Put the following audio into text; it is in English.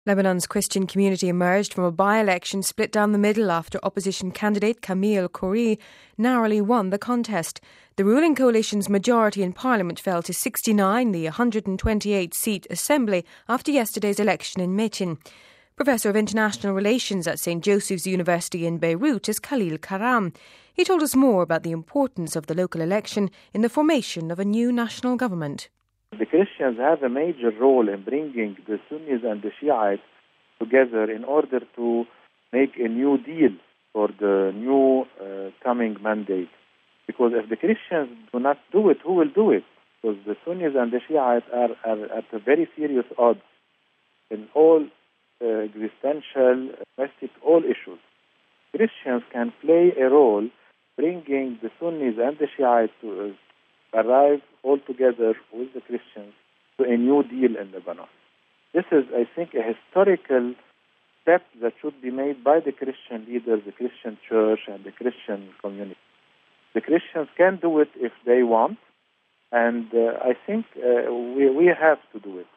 Lebanon's Christian community emerged from a by-election split down the middle after opposition candidate Camille Khoury narrowly won the contest. The ruling coalition's majority in parliament fell to 69, the 128-seat assembly, after yesterday's election in Médine. Professor of International Relations at St. Joseph's University in Beirut is Khalil Karam. He told us more about the importance of the local election in the formation of a new national government. The Christians have a major role in bringing the Sunnis and the Shiites together in order to make a new deal for the new coming mandate. Because if the Christians do not do it, who will do it? Because the Sunnis and the Shiites are at a very serious odds in all existential, domestic, all issues. Christians can play a role bringing the Sunnis and the Shiites to arrive all together with the Christians to a new deal in Lebanon. This is, I think, a historical step that should be made by the Christian leaders, the Christian church, and the Christian community. The Christians can do it if they want, and I think we have to do it.